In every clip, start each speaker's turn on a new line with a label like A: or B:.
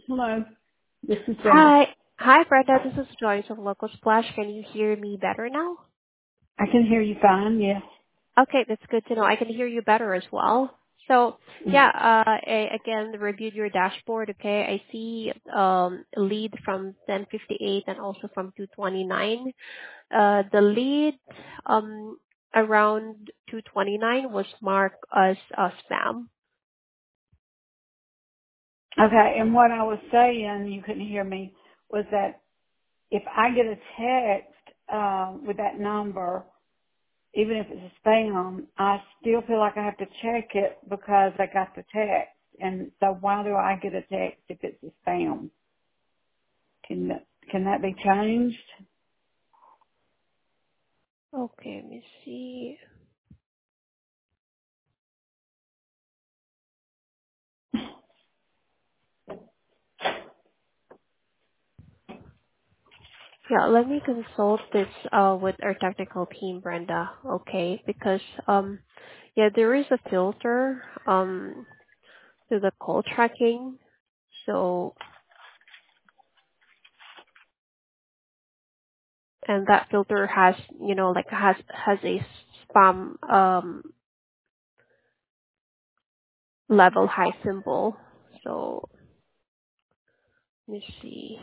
A: Hello, this is Brenda.
B: Hi. Hi, Brenda. This is Joyce of Local Splash. Can you hear me better now?
A: I can hear you fine, yes.
B: Okay, that's good to know. I can hear you better as well. So, yeah, I again reviewed your dashboard. Okay, I see a lead from 1058 and also from 229. The lead around 229 was marked as spam.
A: Okay, and what I was saying, you couldn't hear me, was that if I get a text with that number, even if it's a spam, I still feel like I have to check it because I got the text. And so why do I get a text if it's a spam? Can can that be changed?
B: Okay, let me see. Yeah, let me consult this with our technical team, Brenda. Okay, because yeah, there is a filter to the call tracking. So, and that filter has, like has a spam level high symbol. So, let me see.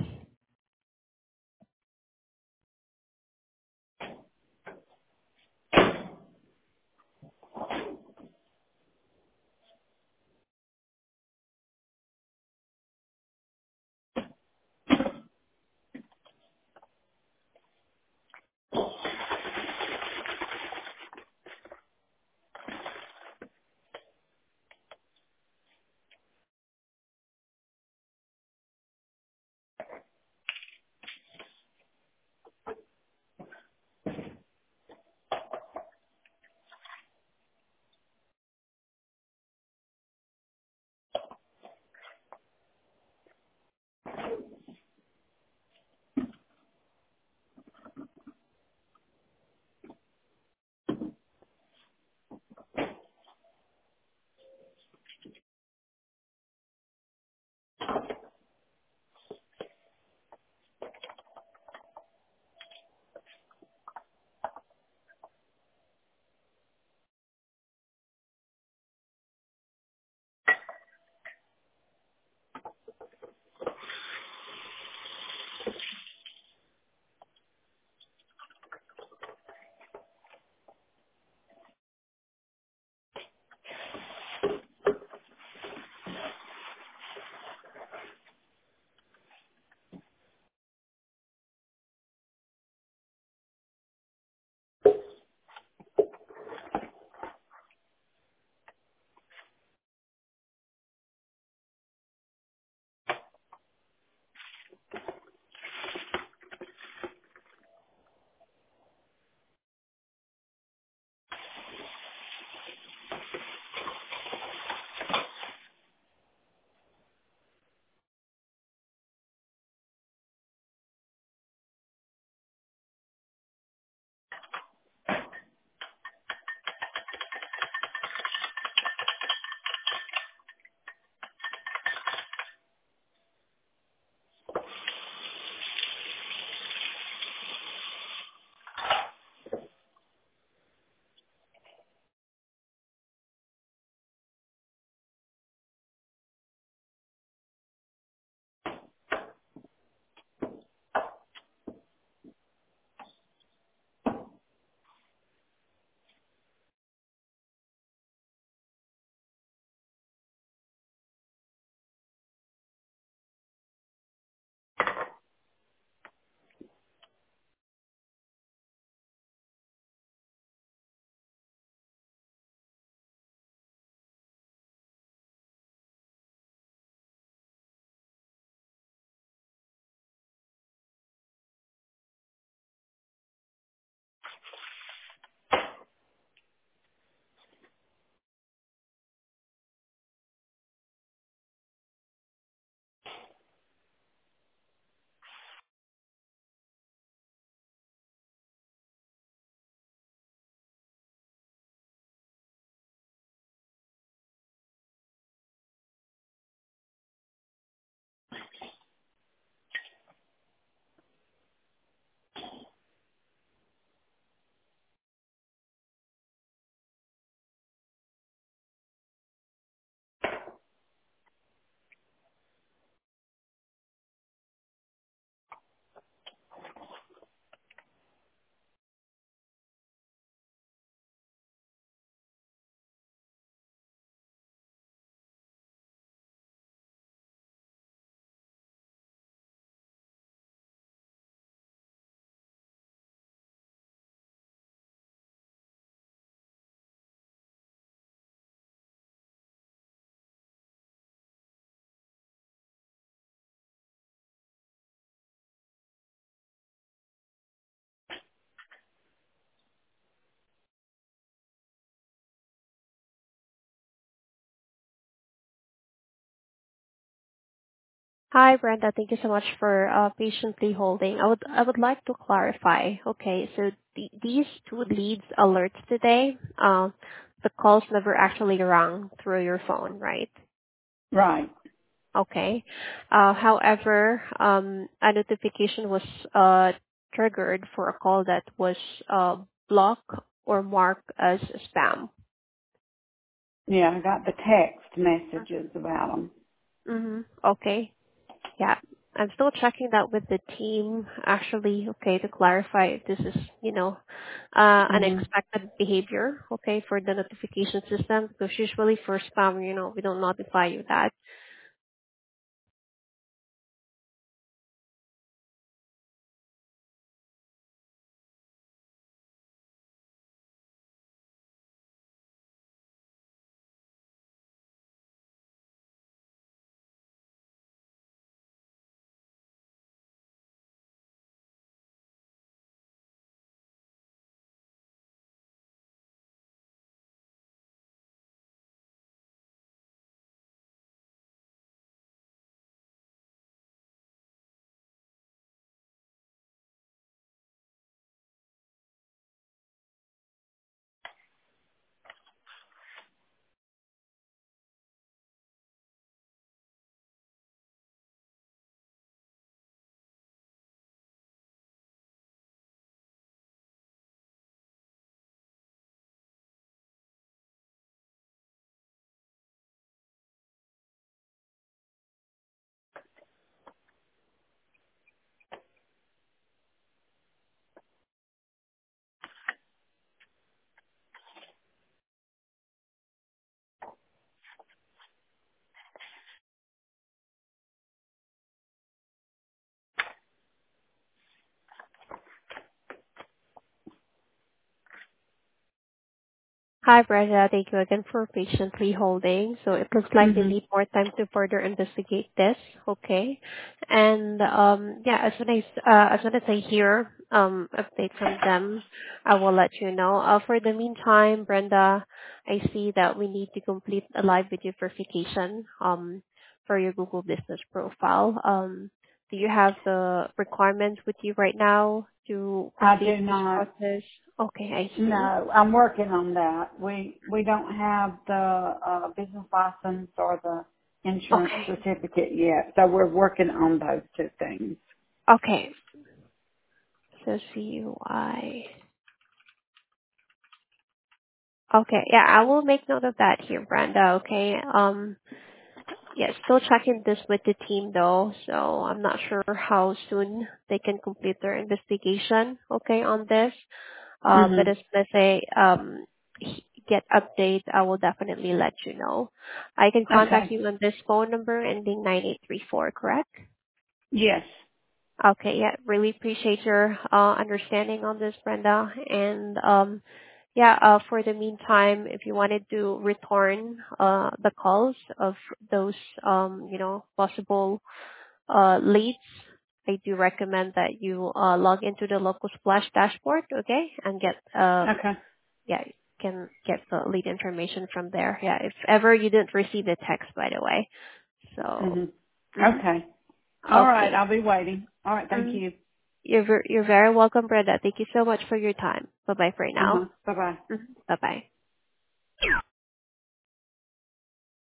B: Hi, Brenda. Thank you so much for patiently holding. I would like to clarify. Okay, so these two leads alerts today, the calls never actually rang through your phone, right?
A: Right.
B: Okay. However, a notification was triggered for a call that was blocked or marked as spam.
A: Yeah, I got the text messages about them.
B: Mm-hmm. Okay. Yeah. I'm still checking that with the team, actually, okay, to clarify if this is,
A: Mhm.
B: unexpected behavior, okay, for the notification system, because usually for spam, we don't notify you that. Hi, Brenda. Thank you again for patiently holding. So it looks like they
A: Mhm.
B: need more time to further investigate this. Okay. And yeah, as soon as I hear update from them, I will let you know. For the meantime, Brenda, I see that we need to complete a live video verification for your Google Business profile. Do you have the requirements with you right now to
A: I
B: complete
A: do
B: this
A: not.
B: process? Okay, I see.
A: No, I'm working on that. We don't have the business license or the insurance
B: Okay.
A: certificate yet, so we're working on those two things.
B: Okay. So CUI. Okay. Yeah, I will make note of that here, Brenda. Okay. Yeah, still checking this with the team though, so I'm not sure how soon they can complete their investigation. Okay, on this. But
A: Mhm.
B: as soon as I get updates, I will definitely let you know. I can contact
A: Okay.
B: you on this phone number ending 9834, correct?
A: Yes.
B: Okay. Yeah. Really appreciate your understanding on this, Brenda. And yeah, for the meantime, if you wanted to return the calls of those possible leads, I do recommend that you log into the local splash dashboard, okay, and get
A: Okay.
B: yeah, you can get the lead information from there. Yeah, if ever you didn't receive the text, by the way. So,
A: Mhm.
B: mhm.
A: Okay. All right.
B: Okay.
A: I'll be waiting. All right. Thank
B: Mhm.
A: you.
B: You're very welcome, Brenda. Thank you so much for your time. Bye bye for
A: Uh
B: now.
A: huh. Bye bye.
B: Bye bye.